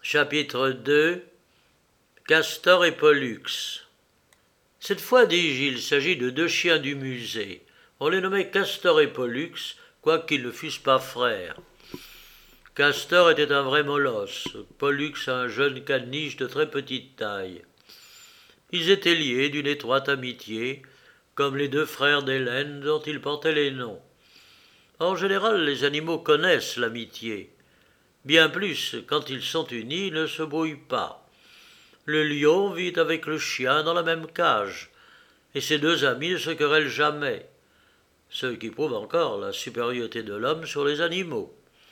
Chapitre 2 Castor et Pollux. Cette fois, dis-je, il s'agit de deux chiens du musée. On les nommait Castor et Pollux, quoiqu'ils ne fussent pas frères. Castor était un vrai molosse, Pollux un jeune caniche de très petite taille. Ils étaient liés d'une étroite amitié, comme les deux frères d'Hélène dont ils portaient les noms. En général, les animaux connaissent l'amitié. Bien plus, quand ils sont unis, ils ne se brouillent pas. Le lion vit avec le chien dans la même cage, et ces deux amis ne se querellent jamais, ce qui prouve encore la supériorité de l'homme sur les animaux.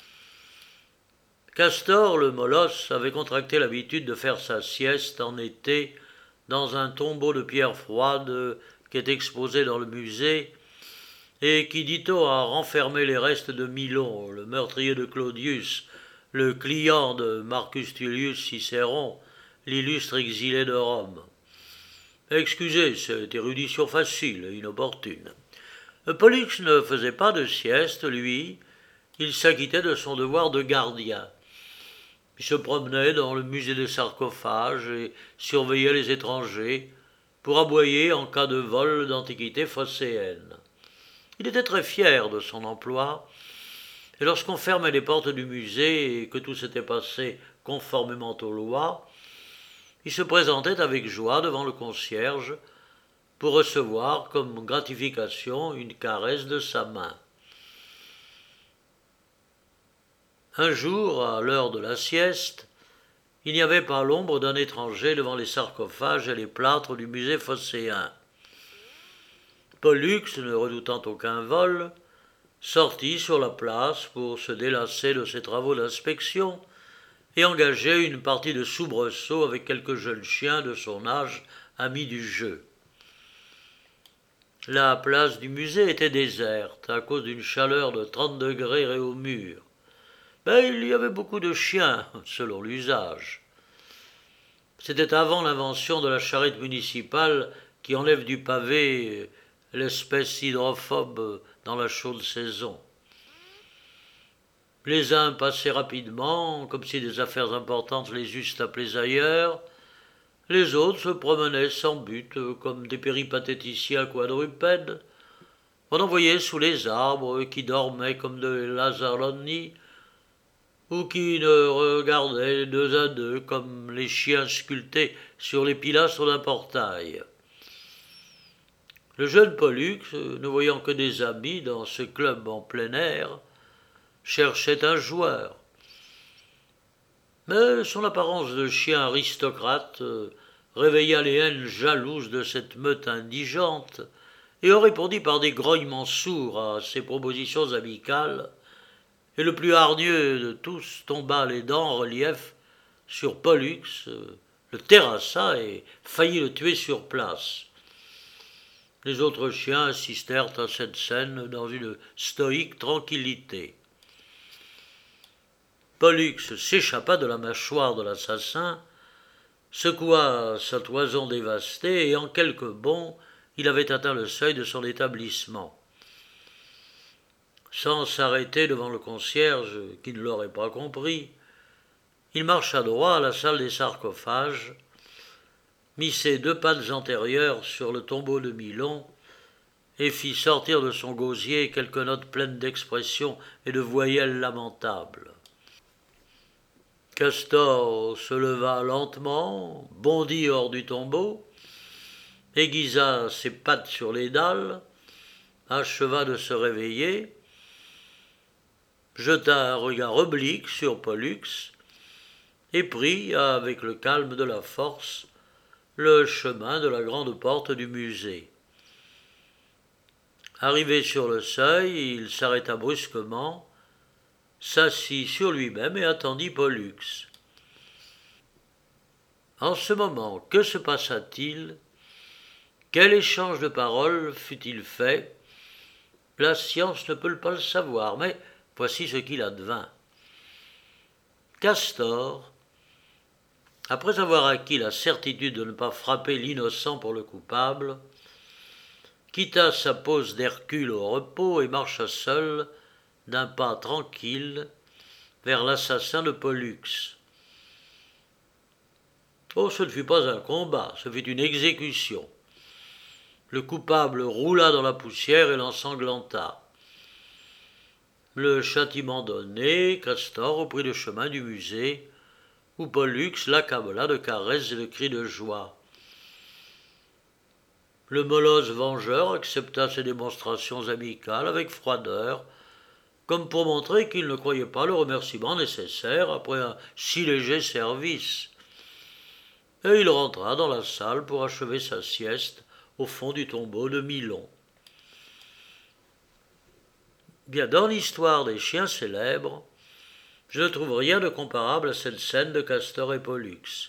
Castor, le molosse, avait contracté l'habitude de faire sa sieste en été dans un tombeau de pierre froide qui est exposé dans le musée et qui, dit-on, a renfermé les restes de Milon, le meurtrier de Claudius, le client de Marcus Tullius Cicéron, l'illustre exilé de Rome. Excusez cette érudition facile et inopportune. Pollux ne faisait pas de sieste, lui, il s'acquittait de son devoir de gardien. Il se promenait dans le musée des sarcophages et surveillait les étrangers pour aboyer en cas de vol d'antiquités phocéennes. Il était très fier de son emploi, et lorsqu'on fermait les portes du musée et que tout s'était passé conformément aux lois, il se présentait avec joie devant le concierge pour recevoir comme gratification une caresse de sa main. Un jour, à l'heure de la sieste, il n'y avait pas l'ombre d'un étranger devant les sarcophages et les plâtres du musée phocéen. Pollux, ne redoutant aucun vol, sortit sur la place pour se délasser de ses travaux d'inspection et engager une partie de soubresaut avec quelques jeunes chiens de son âge, amis du jeu. La place du musée était déserte à cause d'une chaleur de 30 degrés au mur. Mais il y avait beaucoup de chiens, selon l'usage. C'était avant l'invention de la charrette municipale qui enlève du pavé l'espèce hydrophobe dans la chaude saison. Les uns passaient rapidement, comme si des affaires importantes les eussent appelés ailleurs. Les autres se promenaient sans but, comme des péripatéticiens quadrupèdes. On en voyait sous les arbres qui dormaient comme de lazzaroni, ou qui ne regardaient deux à deux comme les chiens sculptés sur les pilastres d'un portail. Le jeune Pollux, ne voyant que des amis dans ce club en plein air, cherchait un joueur. Mais son apparence de chien aristocrate réveilla les haines jalouses de cette meute indigente, et on répondit par des grognements sourds à ses propositions amicales, et le plus hargneux de tous tomba les dents en relief sur Pollux, le terrassa et faillit le tuer sur place. Les autres chiens assistèrent à cette scène dans une stoïque tranquillité. Pollux s'échappa de la mâchoire de l'assassin, secoua sa toison dévastée et en quelques bonds, il avait atteint le seuil de son établissement. Sans s'arrêter devant le concierge, qui ne l'aurait pas compris, il marcha droit à la salle des sarcophages, mit ses deux pattes antérieures sur le tombeau de Milon et fit sortir de son gosier quelques notes pleines d'expression et de voyelles lamentables. Castor se leva lentement, bondit hors du tombeau, aiguisa ses pattes sur les dalles, acheva de se réveiller, jeta un regard oblique sur Pollux et prit, avec le calme de la force, le chemin de la grande porte du musée. Arrivé sur le seuil, il s'arrêta brusquement, s'assit sur lui-même et attendit Pollux. En ce moment, que se passa-t-il? Quel échange de paroles fut-il fait? La science ne peut pas le savoir, mais voici ce qu'il advint. Castor, après avoir acquis la certitude de ne pas frapper l'innocent pour le coupable, quitta sa pose d'Hercule au repos et marcha seul, d'un pas tranquille, vers l'assassin de Pollux. Oh, ce ne fut pas un combat, ce fut une exécution. Le coupable roula dans la poussière et l'ensanglanta. Le châtiment donné, Castor reprit le chemin du musée, où Pollux l'accabla de caresses et de cris de joie. Le molosse vengeur accepta ces démonstrations amicales avec froideur, comme pour montrer qu'il ne croyait pas le remerciement nécessaire après un si léger service. Et il rentra dans la salle pour achever sa sieste au fond du tombeau de Milon. Bien, dans l'histoire des chiens célèbres, je ne trouve rien de comparable à cette scène de Castor et Pollux.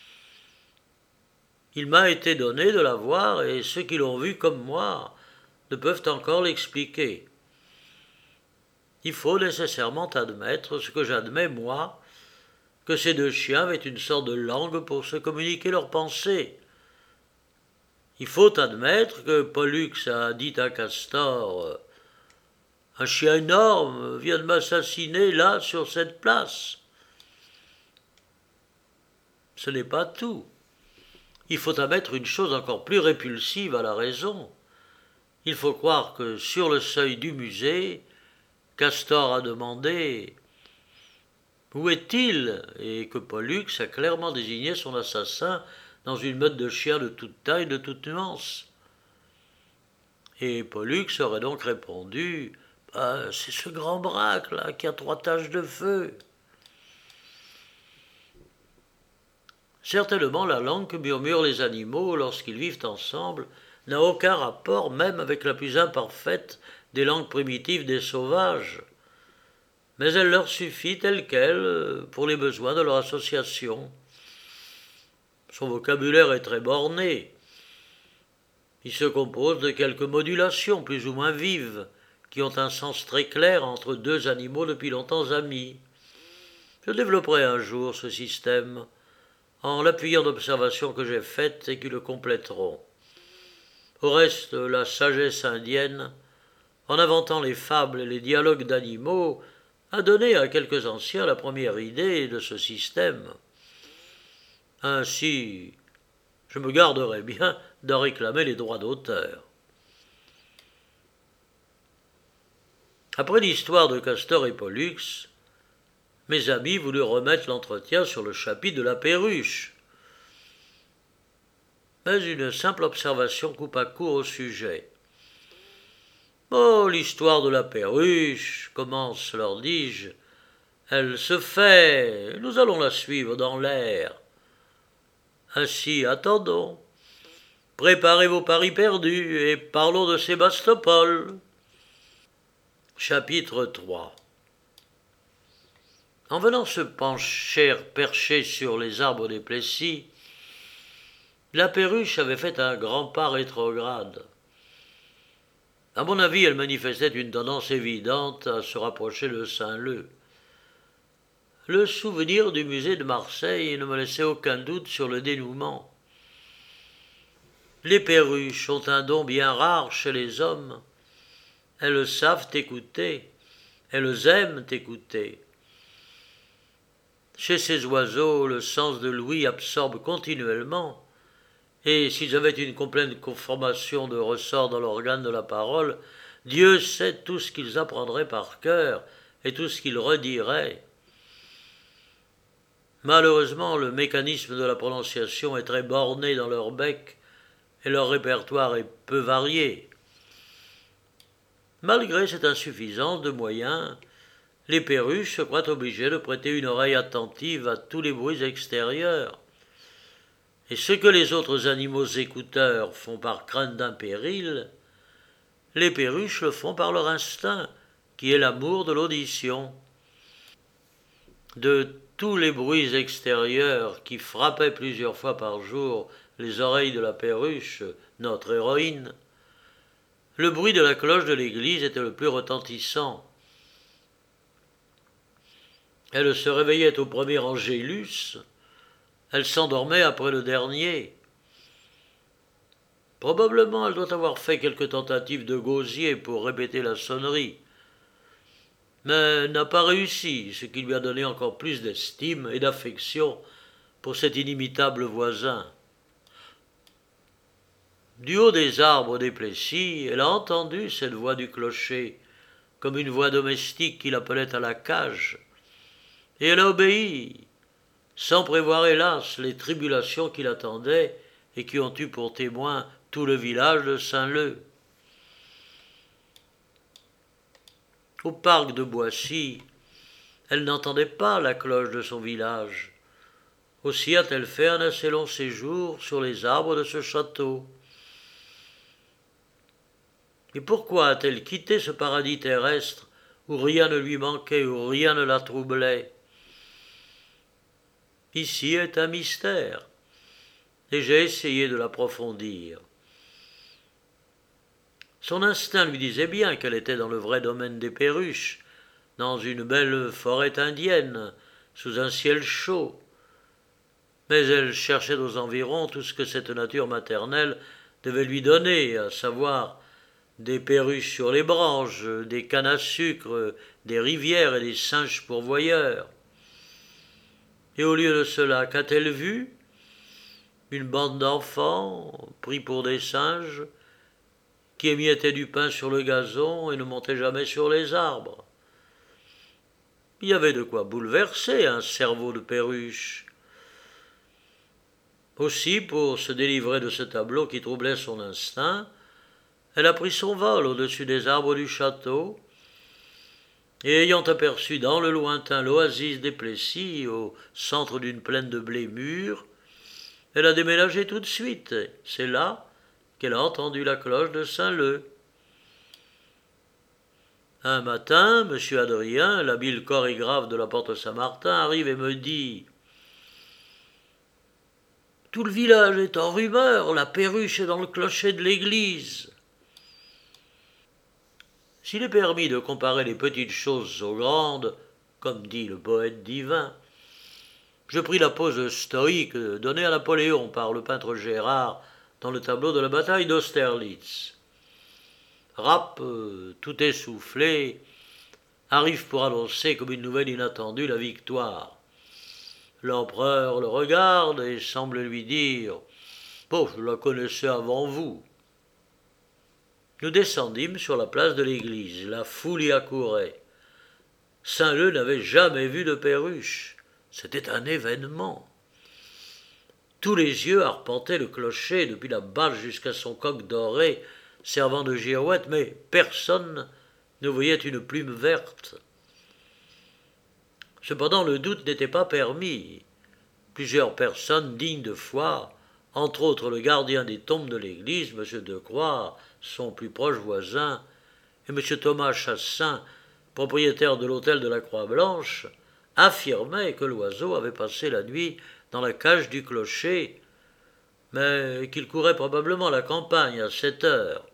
Il m'a été donné de la voir et ceux qui l'ont vue comme moi ne peuvent encore l'expliquer. Il faut nécessairement admettre ce que j'admets moi, que ces deux chiens avaient une sorte de langue pour se communiquer leurs pensées. Il faut admettre que Pollux a dit à Castor « Un chien énorme vient de m'assassiner là sur cette place ». Ce n'est pas tout. Il faut admettre une chose encore plus répulsive à la raison. Il faut croire que sur le seuil du musée, Castor a demandé « Où est-il » et que Pollux a clairement désigné son assassin dans une meute de chiens de toute taille, de toute nuance. Et Pollux aurait donc répondu « C'est ce grand braque là qui a 3 taches de feu ». Certainement la langue que murmurent les animaux lorsqu'ils vivent ensemble n'a aucun rapport même avec la plus imparfaite des langues primitives des sauvages, mais elle leur suffit telle qu'elle pour les besoins de leur association. Son vocabulaire est très borné. Il se compose de quelques modulations plus ou moins vives, qui ont un sens très clair entre deux animaux depuis longtemps amis. Je développerai un jour ce système, en l'appuyant d'observations que j'ai faites et qui le compléteront. Au reste, la sagesse indienne, en inventant les fables et les dialogues d'animaux, a donné à quelques anciens la première idée de ce système. Ainsi, je me garderai bien d'en réclamer les droits d'auteur. Après l'histoire de Castor et Pollux, mes amis voulurent remettre l'entretien sur le chapitre de la perruche. Mais une simple observation coupa court au sujet. « Oh, l'histoire de la perruche, commence, leur dis-je, elle se fait, nous allons la suivre dans l'air. Ainsi, attendons, préparez vos paris perdus et parlons de Sébastopol. » Chapitre 3. En venant se percher sur les arbres des Plessis, la perruche avait fait un grand pas rétrograde. À mon avis, elle manifestait une tendance évidente à se rapprocher de Saint-Leu. Le souvenir du musée de Marseille ne me laissait aucun doute sur le dénouement. Les perruches ont un don bien rare chez les hommes. Elles savent écouter, elles aiment écouter. Chez ces oiseaux, le sens de l'ouïe absorbe continuellement, et s'ils avaient une complète conformation de ressort dans l'organe de la parole, Dieu sait tout ce qu'ils apprendraient par cœur et tout ce qu'ils rediraient. Malheureusement, le mécanisme de la prononciation est très borné dans leur bec et leur répertoire est peu varié. Malgré cette insuffisance de moyens, les perruches se croient obligées de prêter une oreille attentive à tous les bruits extérieurs. Et ce que les autres animaux écouteurs font par crainte d'un péril, les perruches le font par leur instinct, qui est l'amour de l'audition. De tous les bruits extérieurs qui frappaient plusieurs fois par jour les oreilles de la perruche, notre héroïne, le bruit de la cloche de l'église était le plus retentissant. Elle se réveillait au premier angélus, elle s'endormait après le dernier. Probablement elle doit avoir fait quelques tentatives de gosier pour répéter la sonnerie, mais n'a pas réussi, ce qui lui a donné encore plus d'estime et d'affection pour cet inimitable voisin. Du haut des arbres des Plessis, elle a entendu cette voix du clocher, comme une voix domestique qui l'appelait à la cage, et elle a obéi, sans prévoir hélas les tribulations qui l'attendaient et qui ont eu pour témoin tout le village de Saint-Leu. Au parc de Boissy, elle n'entendait pas la cloche de son village. Aussi a-t-elle fait un assez long séjour sur les arbres de ce château. Et pourquoi a-t-elle quitté ce paradis terrestre où rien ne lui manquait, où rien ne la troublait? Ici est un mystère, et j'ai essayé de l'approfondir. Son instinct lui disait bien qu'elle était dans le vrai domaine des perruches, dans une belle forêt indienne, sous un ciel chaud. Mais elle cherchait aux environs tout ce que cette nature maternelle devait lui donner, à savoir des perruches sur les branches, des cannes à sucre, des rivières et des singes pourvoyeurs. Et au lieu de cela, qu'a-t-elle vu? Une bande d'enfants, pris pour des singes, qui émiettaient du pain sur le gazon et ne montaient jamais sur les arbres. Il y avait de quoi bouleverser un cerveau de perruche. Aussi, pour se délivrer de ce tableau qui troublait son instinct, elle a pris son vol au-dessus des arbres du château, et ayant aperçu dans le lointain l'oasis des Plessis, au centre d'une plaine de blé mûr, elle a déménagé tout de suite. C'est là qu'elle a entendu la cloche de Saint-Leu. Un matin, M. Adrien, l'habile chorégraphe de la Porte Saint-Martin, arrive et me dit « Tout le village est en rumeur, la perruche est dans le clocher de l'église. » S'il est permis de comparer les petites choses aux grandes, comme dit le poète divin, je pris la pose stoïque donnée à Napoléon par le peintre Gérard dans le tableau de la bataille d'Austerlitz. Rapp, tout essoufflé, arrive pour annoncer comme une nouvelle inattendue la victoire. L'empereur le regarde et semble lui dire « Bon, je la connaissais avant vous. » Nous descendîmes sur la place de l'église. La foule y accourait. Saint-Leu n'avait jamais vu de perruche. C'était un événement. Tous les yeux arpentaient le clocher depuis la bâche jusqu'à son coq doré servant de girouette, mais personne ne voyait une plume verte. Cependant, le doute n'était pas permis. Plusieurs personnes dignes de foi, entre autres le gardien des tombes de l'église, M. Decroix, son plus proche voisin, et M. Thomas Chassin, propriétaire de l'hôtel de la Croix-Blanche, affirmaient que l'oiseau avait passé la nuit dans la cage du clocher, mais qu'il courait probablement la campagne à 7 heures.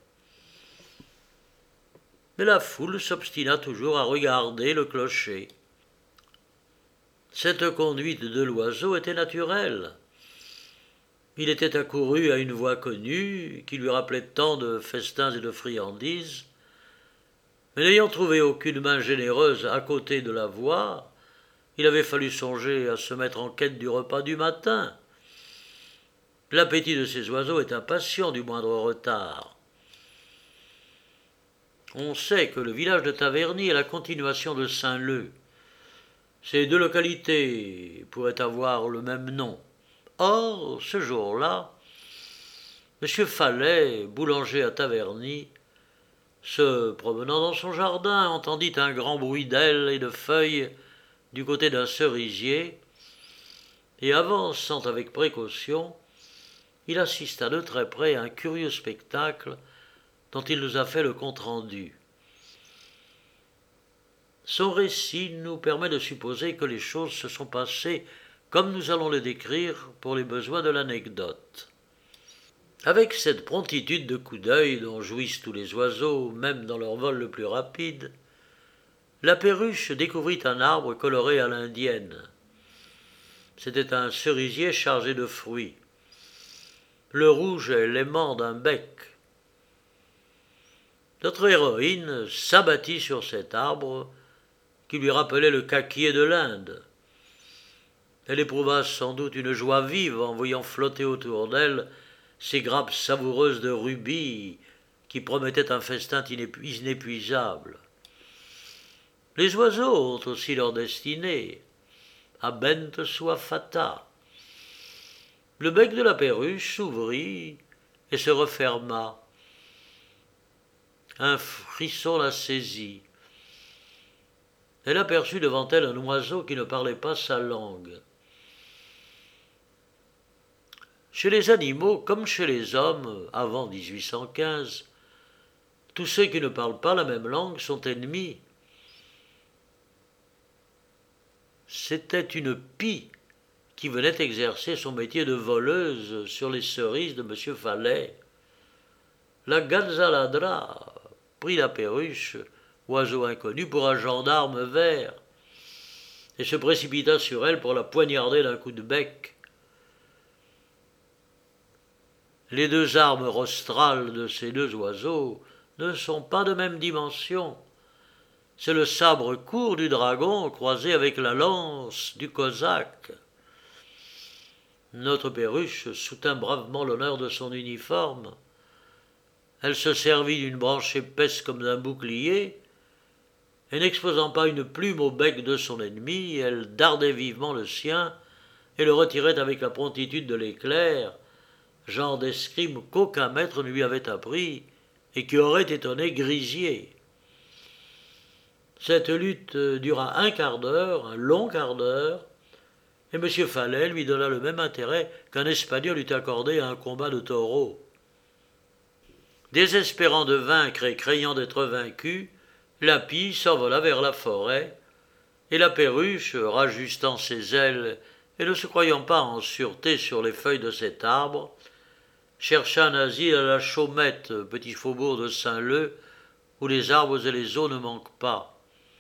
Mais la foule s'obstina toujours à regarder le clocher. Cette conduite de l'oiseau était naturelle. Il était accouru à une voix connue, qui lui rappelait tant de festins et de friandises, mais n'ayant trouvé aucune main généreuse à côté de la voix, il avait fallu songer à se mettre en quête du repas du matin. L'appétit de ces oiseaux est impatient du moindre retard. On sait que le village de Taverny est la continuation de Saint-Leu. Ces deux localités pourraient avoir le même nom. Or, ce jour-là, M. Fallet, boulanger à Taverny, se promenant dans son jardin, entendit un grand bruit d'ailes et de feuilles du côté d'un cerisier, et avançant avec précaution, il assista de très près à un curieux spectacle dont il nous a fait le compte-rendu. Son récit nous permet de supposer que les choses se sont passées comme nous allons le décrire pour les besoins de l'anecdote. Avec cette promptitude de coup d'œil dont jouissent tous les oiseaux, même dans leur vol le plus rapide, la perruche découvrit un arbre coloré à l'indienne. C'était un cerisier chargé de fruits. Le rouge est l'aimant d'un bec. Notre héroïne s'abattit sur cet arbre qui lui rappelait le kaki de l'Inde. Elle éprouva sans doute une joie vive en voyant flotter autour d'elle ces grappes savoureuses de rubis qui promettaient un festin inépuisable. Les oiseaux ont aussi leur destinée. Habent sua fata. Le bec de la perruche s'ouvrit et se referma. Un frisson la saisit. Elle aperçut devant elle un oiseau qui ne parlait pas sa langue. Chez les animaux, comme chez les hommes, avant 1815, tous ceux qui ne parlent pas la même langue sont ennemis. C'était une pie qui venait exercer son métier de voleuse sur les cerises de M. Fallet. La Gonzaladra prit la perruche, oiseau inconnu, pour un gendarme vert, et se précipita sur elle pour la poignarder d'un coup de bec. Les deux armes rostrales de ces deux oiseaux ne sont pas de même dimension. C'est le sabre court du dragon croisé avec la lance du cosaque. Notre perruche soutint bravement l'honneur de son uniforme. Elle se servit d'une branche épaisse comme d'un bouclier, et n'exposant pas une plume au bec de son ennemi, elle dardait vivement le sien et le retirait avec la promptitude de l'éclair, genre d'escrime qu'aucun maître ne lui avait appris et qui aurait étonné Grisier. Cette lutte dura un quart d'heure, un long quart d'heure, et M. Fallet lui donna le même intérêt qu'un Espagnol eût accordé à un combat de taureaux. Désespérant de vaincre et craignant d'être vaincu, la pie s'envola vers la forêt, et la perruche, rajustant ses ailes et ne se croyant pas en sûreté sur les feuilles de cet arbre, chercha un asile à la Chaumette, petit faubourg de Saint-Leu, où les arbres et les eaux ne manquent pas.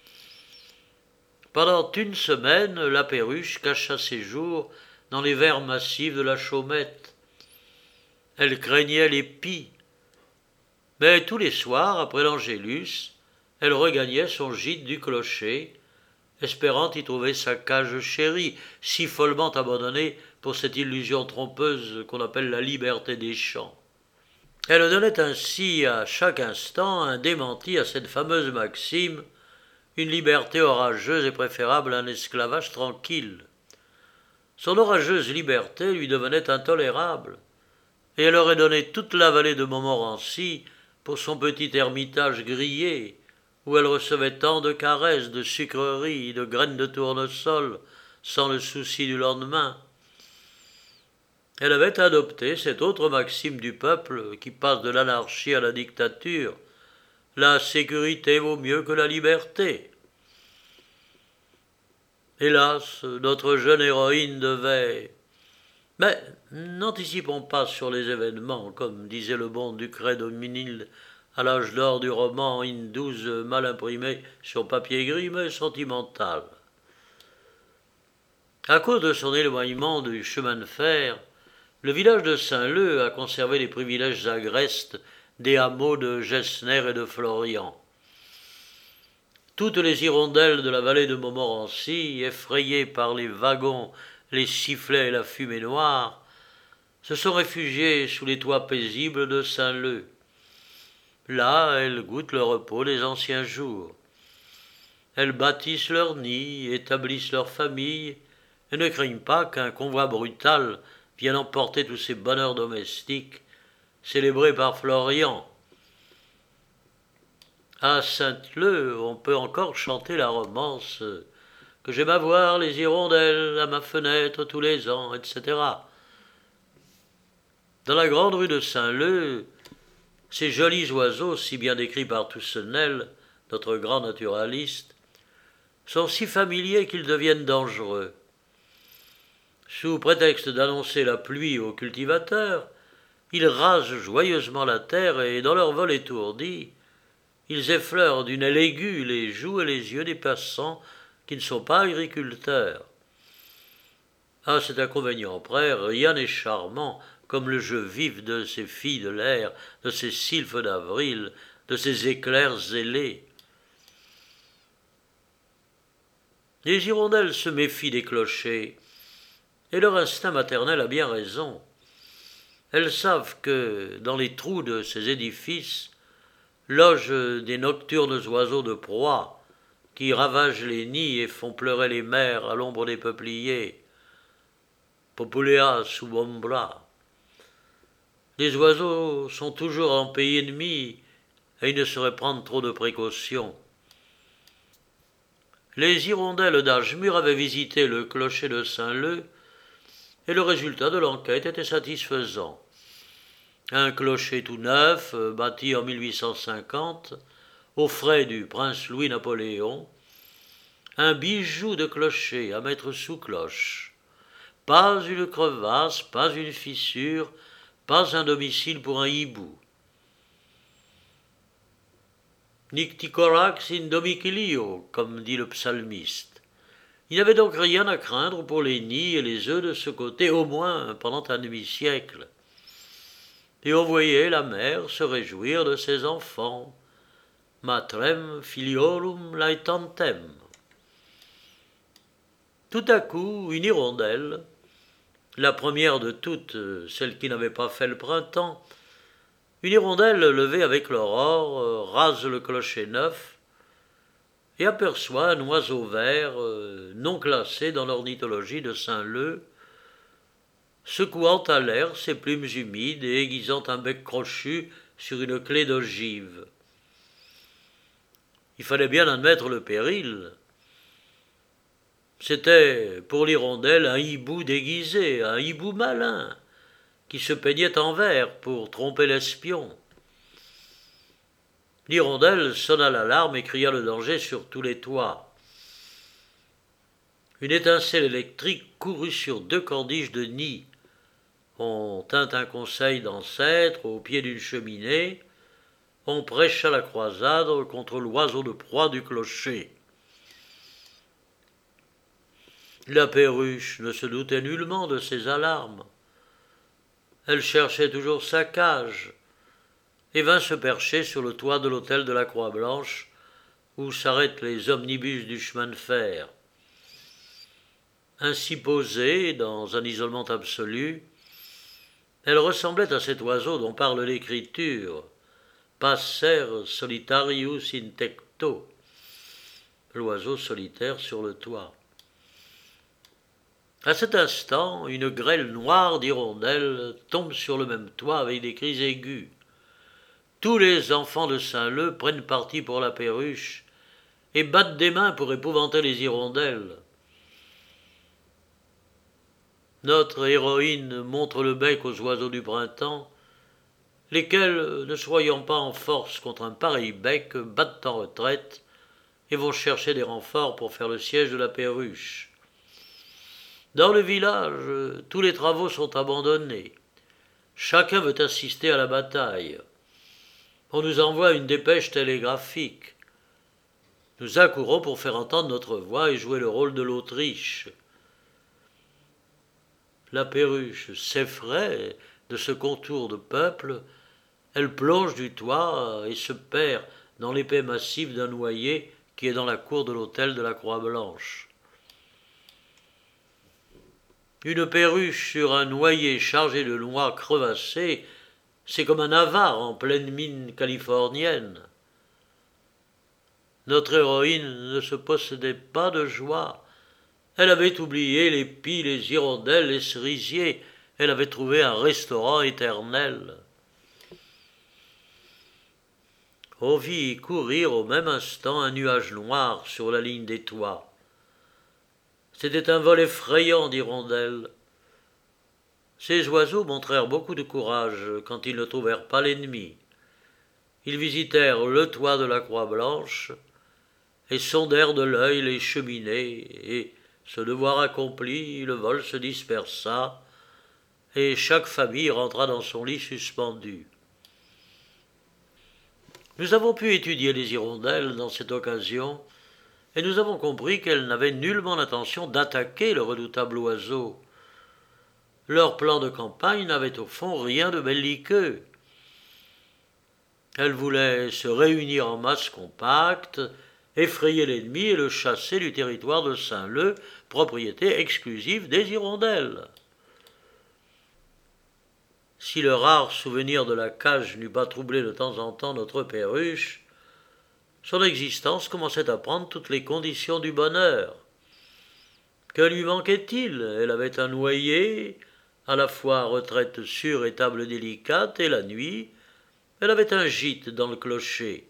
Pendant une semaine, la perruche cacha ses jours dans les verts massifs de la Chaumette. Elle craignait les pies, mais tous les soirs, après l'Angélus, elle regagnait son gîte du clocher, espérant y trouver sa cage chérie, si follement abandonnée pour cette illusion trompeuse qu'on appelle la liberté des champs. Elle donnait ainsi à chaque instant un démenti à cette fameuse maxime: une liberté orageuse est préférable à un esclavage tranquille. Son orageuse liberté lui devenait intolérable, et elle aurait donné toute la vallée de Montmorency pour son petit ermitage grillé, où elle recevait tant de caresses, de sucreries, de graines de tournesol, sans le souci du lendemain. Elle avait adopté cette autre maxime du peuple qui passe de l'anarchie à la dictature: la sécurité vaut mieux que la liberté. Hélas, notre jeune héroïne devait... Mais n'anticipons pas sur les événements, comme disait le bon Ducret d'Auminil à l'âge d'or du roman in 12 mal imprimé sur papier gris mais sentimental. À cause de son éloignement du chemin de fer, le village de Saint-Leu a conservé les privilèges agrestes des hameaux de Gessner et de Florian. Toutes les hirondelles de la vallée de Montmorency, effrayées par les wagons, les sifflets et la fumée noire, se sont réfugiées sous les toits paisibles de Saint-Leu. Là, elles goûtent le repos des anciens jours. Elles bâtissent leurs nids, établissent leurs familles, et ne craignent pas qu'un convoi brutal vienne emporter tous ces bonheurs domestiques célébrés par Florian. À Saint-Leu, on peut encore chanter la romance que j'aime à voir les hirondelles à ma fenêtre tous les ans, etc. Dans la grande rue de Saint-Leu, ces jolis oiseaux, si bien décrits par Toussenel, notre grand naturaliste, sont si familiers qu'ils deviennent dangereux. Sous prétexte d'annoncer la pluie aux cultivateurs, ils rasent joyeusement la terre et, dans leur vol étourdi, ils effleurent d'une aile aiguë les joues et les yeux des passants qui ne sont pas agriculteurs. À cet inconvénient près, rien n'est charmant comme le jeu vif de ces filles de l'air, de ces sylphes d'avril, de ces éclairs zélés. Les hirondelles se méfient des clochers, Et leur instinct maternel a bien raison. Elles savent que, dans les trous de ces édifices, logent des nocturnes oiseaux de proie qui ravagent les nids et font pleurer les mères à l'ombre des peupliers. Populea subombra. Les oiseaux sont toujours en pays ennemi et ils ne sauraient prendre trop de précautions. Les hirondelles d'Ashmur avaient visité le clocher de Saint-Leu et le résultat de l'enquête était satisfaisant. Un clocher tout neuf, bâti en 1850, aux frais du prince Louis-Napoléon, un bijou de clocher à mettre sous cloche. Pas une crevasse, pas une fissure, pas un domicile pour un hibou. Nicticorax in domicilio, comme dit le psalmiste. Il n'y avait donc rien à craindre pour les nids et les œufs de ce côté, au moins pendant un demi-siècle. Et on voyait la mère se réjouir de ses enfants. Matrem filiorum laetantem. Tout à coup, une hirondelle, la première de toutes, celle qui n'avait pas fait le printemps, une hirondelle levée avec l'aurore rase le clocher neuf et aperçoit un oiseau vert non classé dans l'ornithologie de Saint-Leu, secouant à l'air ses plumes humides et aiguisant un bec crochu sur une clé d'ogive. Il fallait bien admettre le péril. C'était pour l'hirondelle un hibou déguisé, un hibou malin, qui se peignait en vert pour tromper l'espion. L'hirondelle sonna l'alarme et cria le danger sur tous les toits. Une étincelle électrique courut sur 2 corniches de nid. On tint un conseil d'ancêtre au pied d'une cheminée. On prêcha la croisade contre l'oiseau de proie du clocher. La perruche ne se doutait nullement de ces alarmes. Elle cherchait toujours sa cage et vint se percher sur le toit de l'hôtel de la Croix-Blanche où s'arrêtent les omnibus du chemin de fer. Ainsi posée, dans un isolement absolu, elle ressemblait à cet oiseau dont parle l'Écriture, passer solitarius in tecto, l'oiseau solitaire sur le toit. À cet instant, une grêle noire d'hirondelles tombe sur le même toit avec des cris aigus. Tous les enfants de Saint-Leu prennent parti pour la perruche et battent des mains pour épouvanter les hirondelles. Notre héroïne montre le bec aux oiseaux du printemps, lesquels, ne soyant pas en force contre un pareil bec, battent en retraite et vont chercher des renforts pour faire le siège de la perruche. Dans le village, tous les travaux sont abandonnés. Chacun veut assister à la bataille. On nous envoie une dépêche télégraphique. Nous accourons pour faire entendre notre voix et jouer le rôle de l'Autriche. La perruche s'effraie de ce contour de peuple. Elle plonge du toit et se perd dans l'épais massif d'un noyer qui est dans la cour de l'hôtel de la Croix-Blanche. Une perruche sur un noyer chargé de noix crevassées, c'est comme un avare en pleine mine californienne. Notre héroïne ne se possédait pas de joie. Elle avait oublié les pies, les hirondelles, les cerisiers. Elle avait trouvé un restaurant éternel. On vit courir au même instant un nuage noir sur la ligne des toits. C'était un vol effrayant d'hirondelles. Ces oiseaux montrèrent beaucoup de courage quand ils ne trouvèrent pas l'ennemi. Ils visitèrent le toit de la Croix-Blanche et sondèrent de l'œil les cheminées, et, ce devoir accompli, le vol se dispersa, et chaque famille rentra dans son lit suspendu. Nous avons pu étudier les hirondelles dans cette occasion, et nous avons compris qu'elles n'avaient nullement l'intention d'attaquer le redoutable oiseau. Leur plan de campagne n'avait au fond rien de belliqueux. Elles voulaient se réunir en masse compacte effrayer l'ennemi et le chasser du territoire de Saint-Leu, propriété exclusive des Hirondelles. Si le rare souvenir de la cage n'eût pas troublé de temps en temps notre Perruche, son existence commençait à prendre toutes les conditions du bonheur. Que lui manquait-il? Elle avait un noyer, à la fois retraite sûre et table délicate, et la nuit, elle avait un gîte dans le clocher.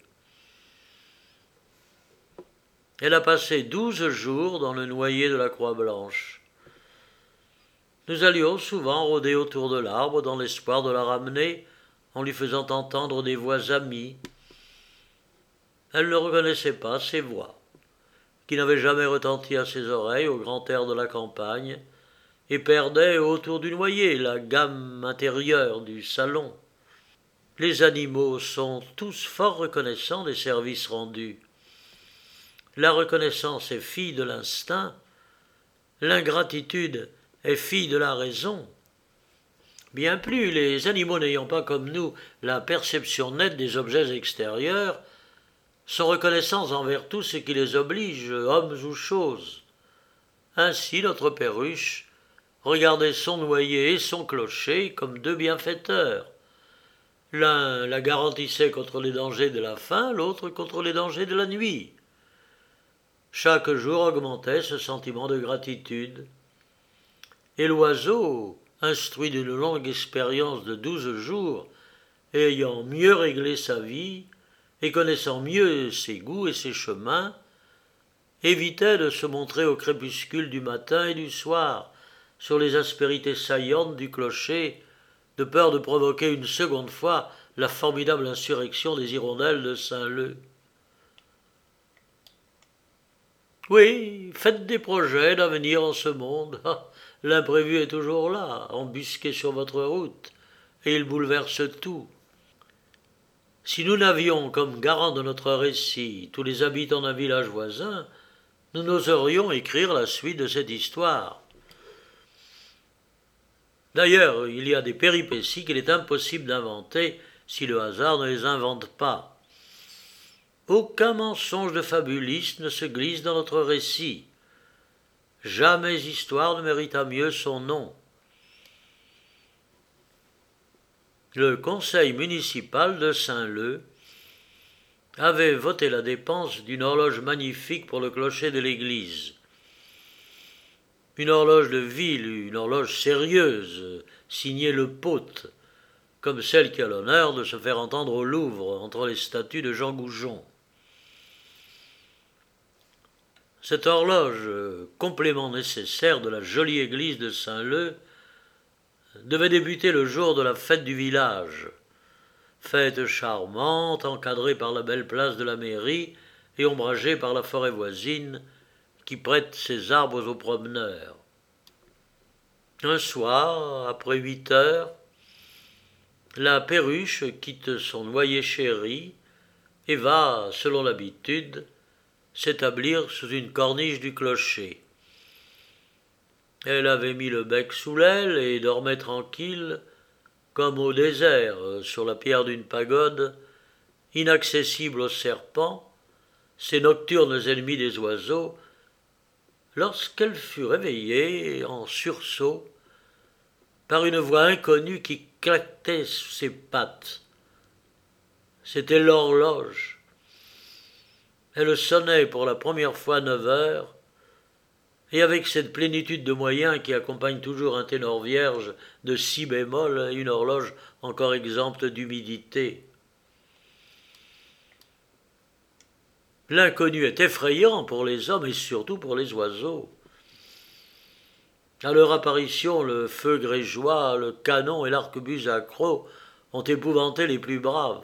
Elle a passé 12 jours dans le noyer de la Croix-Blanche. Nous allions souvent rôder autour de l'arbre dans l'espoir de la ramener en lui faisant entendre des voix amies. Elle ne reconnaissait pas ces voix, qui n'avaient jamais retenti à ses oreilles au grand air de la campagne, et perdaient autour du noyer la gamme intérieure du salon. Les animaux sont tous fort reconnaissants des services rendus. La reconnaissance est fille de l'instinct, l'ingratitude est fille de la raison. Bien plus, les animaux n'ayant pas comme nous la perception nette des objets extérieurs, sont reconnaissants envers tout ce qui les oblige, hommes ou choses. Ainsi notre Perruche regardait son noyer et son clocher comme deux bienfaiteurs. L'un la garantissait contre les dangers de la faim, l'autre contre les dangers de la nuit. Chaque jour augmentait ce sentiment de gratitude. Et l'oiseau, instruit d'une longue expérience de 12 jours, ayant mieux réglé sa vie et connaissant mieux ses goûts et ses chemins, évitait de se montrer au crépuscule du matin et du soir sur les aspérités saillantes du clocher, de peur de provoquer une seconde fois la formidable insurrection des hirondelles de Saint-Leu. Oui, faites des projets d'avenir en ce monde. L'imprévu est toujours là, embusqué sur votre route, et il bouleverse tout. Si nous n'avions comme garant de notre récit tous les habitants d'un village voisin, nous n'oserions écrire la suite de cette histoire. D'ailleurs, il y a des péripéties qu'il est impossible d'inventer si le hasard ne les invente pas. Aucun mensonge de fabuliste ne se glisse dans notre récit. Jamais histoire ne mérita mieux son nom. Le conseil municipal de Saint-Leu avait voté la dépense d'une horloge magnifique pour le clocher de l'église. Une horloge de ville, une horloge sérieuse, signée Le Pôte, comme celle qui a l'honneur de se faire entendre au Louvre, entre les statues de Jean Goujon. Cette horloge, complément nécessaire de la jolie église de Saint-Leu, devait débuter le jour de la fête du village. Fête charmante, encadrée par la belle place de la mairie et ombragée par la forêt voisine qui prête ses arbres aux promeneurs. Un soir, après 8 heures, la Perruche quitte son noyer chéri et va, selon l'habitude, s'établir sous une corniche du clocher. Elle avait mis le bec sous l'aile et dormait tranquille, comme au désert, sur la pierre d'une pagode, inaccessible aux serpents, ces nocturnes ennemis des oiseaux, lorsqu'elle fut réveillée, en sursaut, par une voix inconnue qui claquait sous ses pattes. C'était l'horloge. Elle sonnait pour la première fois 9 heures, et avec cette plénitude de moyens qui accompagne toujours un ténor vierge de si bémol et une horloge encore exempte d'humidité. L'inconnu est effrayant pour les hommes et surtout pour les oiseaux. À leur apparition, le feu grégeois, le canon et l'arquebuse à croc ont épouvanté les plus braves.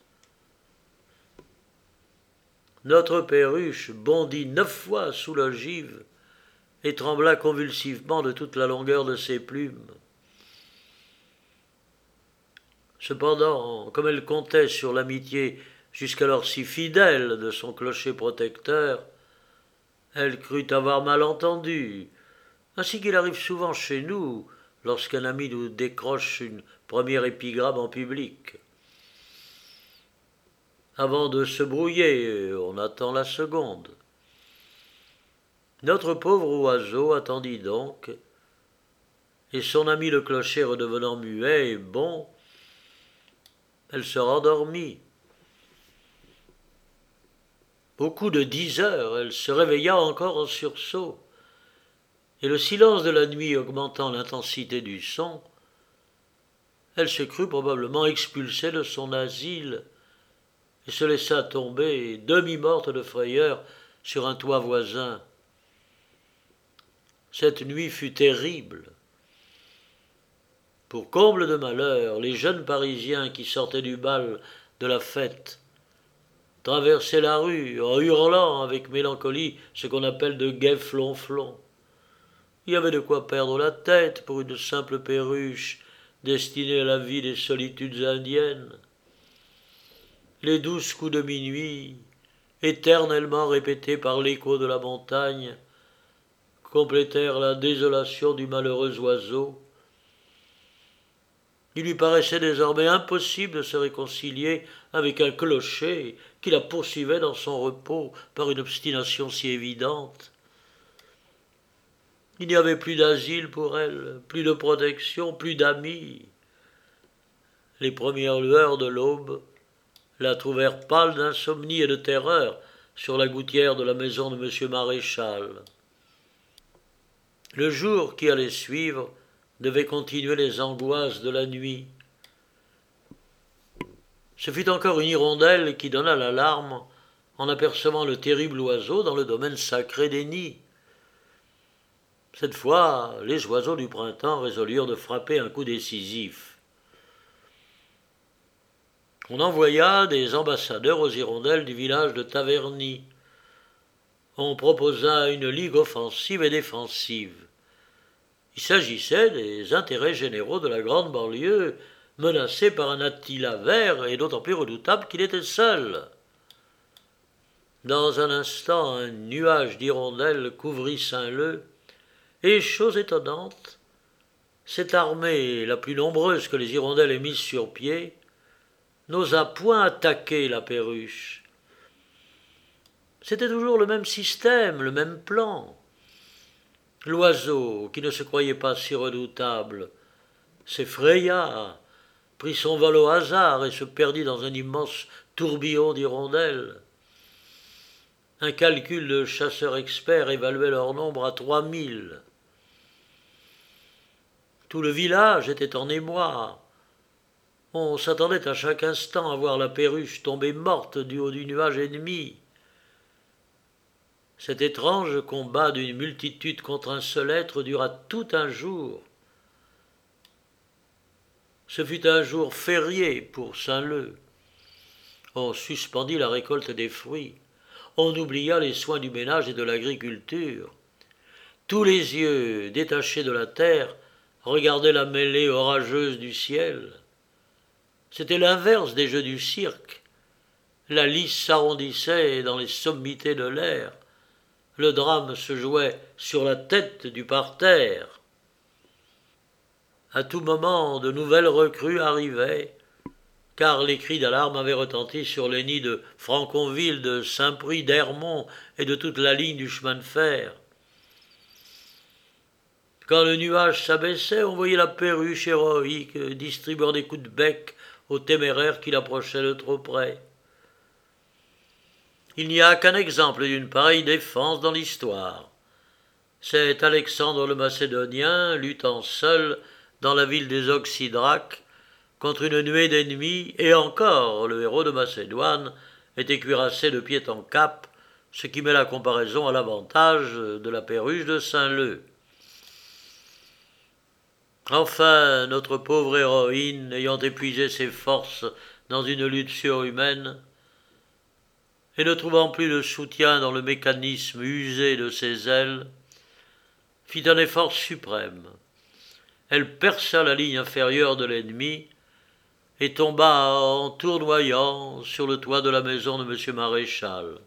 Notre Perruche bondit 9 fois sous l'ogive et trembla convulsivement de toute la longueur de ses plumes. Cependant, comme elle comptait sur l'amitié jusqu'alors si fidèle de son clocher protecteur, elle crut avoir mal entendu, ainsi qu'il arrive souvent chez nous lorsqu'un ami nous décroche une première épigramme en public. avant de se brouiller, on attend la seconde. Notre pauvre oiseau attendit donc, et son ami le clocher redevenant muet et bon, elle se rendormit. Au coup de 10 heures, elle se réveilla encore en sursaut, et le silence de la nuit augmentant l'intensité du son, elle se crut probablement expulsée de son asile, et se laissa tomber, demi-morte de frayeur, sur un toit voisin. Cette nuit fut terrible. Pour comble de malheur, les jeunes Parisiens qui sortaient du bal de la fête traversaient la rue en hurlant avec mélancolie ce qu'on appelle de gai flonflons. Il y avait de quoi perdre la tête pour une simple perruche destinée à la vie des solitudes indiennes. Les 12 coups de minuit, éternellement répétés par l'écho de la montagne, complétèrent la désolation du malheureux oiseau. Il lui paraissait désormais impossible de se réconcilier avec un clocher qui la poursuivait dans son repos par une obstination si évidente. Il n'y avait plus d'asile pour elle, plus de protection, plus d'amis. Les premières lueurs de l'aube la trouvèrent pâle d'insomnie et de terreur sur la gouttière de la maison de M. Maréchal. Le jour qui allait suivre devait continuer les angoisses de la nuit. Ce fut encore une hirondelle qui donna l'alarme en apercevant le terrible oiseau dans le domaine sacré des nids. Cette fois, les oiseaux du printemps résolurent de frapper un coup décisif. On envoya des ambassadeurs aux hirondelles du village de Taverny. On proposa une ligue offensive et défensive. Il s'agissait des intérêts généraux de la grande banlieue, menacée par un Attila vert et d'autant plus redoutable qu'il était seul. Dans un instant, un nuage d'hirondelles couvrit Saint-Leu, et, chose étonnante, cette armée, la plus nombreuse que les hirondelles aient mise sur pied, n'osa point attaquer la perruche. C'était toujours le même système, le même plan. L'oiseau, qui ne se croyait pas si redoutable, s'effraya, prit son vol au hasard et se perdit dans un immense tourbillon d'hirondelles. Un calcul de chasseurs experts évaluait leur nombre à 3000. Tout le village était en émoi. On s'attendait à chaque instant à voir la perruche tomber morte du haut du nuage ennemi. Cet étrange combat d'une multitude contre un seul être dura tout un jour. Ce fut un jour férié pour Saint-Leu. On suspendit la récolte des fruits. On oublia les soins du ménage et de l'agriculture. Tous les yeux, détachés de la terre, regardaient la mêlée orageuse du ciel. C'était l'inverse des jeux du cirque. La lice s'arrondissait dans les sommités de l'air. Le drame se jouait sur la tête du parterre. À tout moment, de nouvelles recrues arrivaient, car les cris d'alarme avaient retenti sur les nids de Franconville, de Saint-Prix, d'Hermont et de toute la ligne du chemin de fer. Quand le nuage s'abaissait, on voyait la perruche héroïque distribuant des coups de bec aux téméraires qui l'approchaient de trop près. Il n'y a qu'un exemple d'une pareille défense dans l'histoire. C'est Alexandre le Macédonien, luttant seul dans la ville des Oxydraques contre une nuée d'ennemis, et encore le héros de Macédoine était cuirassé de pied en cap, ce qui met la comparaison à l'avantage de la perruche de Saint-Leu. Enfin, notre pauvre héroïne, ayant épuisé ses forces dans une lutte surhumaine, et ne trouvant plus de soutien dans le mécanisme usé de ses ailes, fit un effort suprême. Elle perça la ligne inférieure de l'ennemi et tomba en tournoyant sur le toit de la maison de M. Maréchal.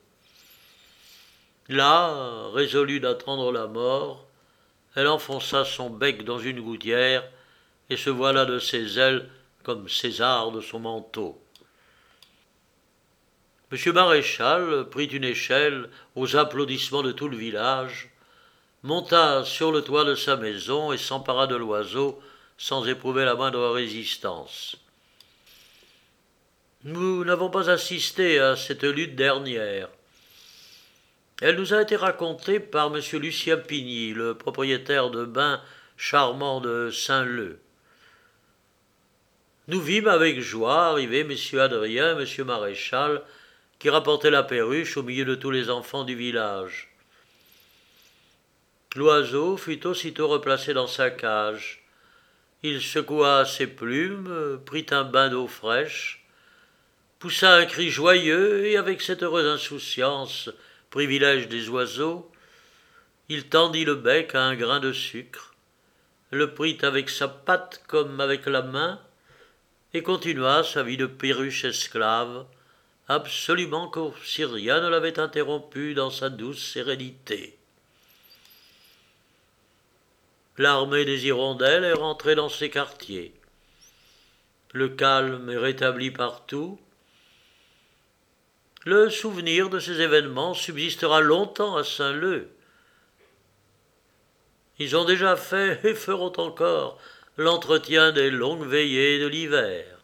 Là, résolue d'attendre la mort, elle enfonça son bec dans une gouttière et se voila de ses ailes comme César de son manteau. M. Maréchal prit une échelle aux applaudissements de tout le village, monta sur le toit de sa maison et s'empara de l'oiseau sans éprouver la moindre résistance. Nous n'avons pas assisté à cette lutte dernière. Elle nous a été racontée par M. Lucien Pigny, le propriétaire de bains charmant de Saint-Leu. Nous vîmes avec joie arriver M. Adrien et M. Maréchal, qui rapportaient la perruche au milieu de tous les enfants du village. L'oiseau fut aussitôt replacé dans sa cage. Il secoua ses plumes, prit un bain d'eau fraîche, poussa un cri joyeux et avec cette heureuse insouciance, privilège des oiseaux, il tendit le bec à un grain de sucre, le prit avec sa patte comme avec la main et continua sa vie de perruche esclave, absolument comme si rien ne l'avait interrompu dans sa douce sérénité. L'armée des hirondelles est rentrée dans ses quartiers. Le calme est rétabli partout. Le souvenir de ces événements subsistera longtemps à Saint-Leu. Ils ont déjà fait et feront encore l'entretien des longues veillées de l'hiver.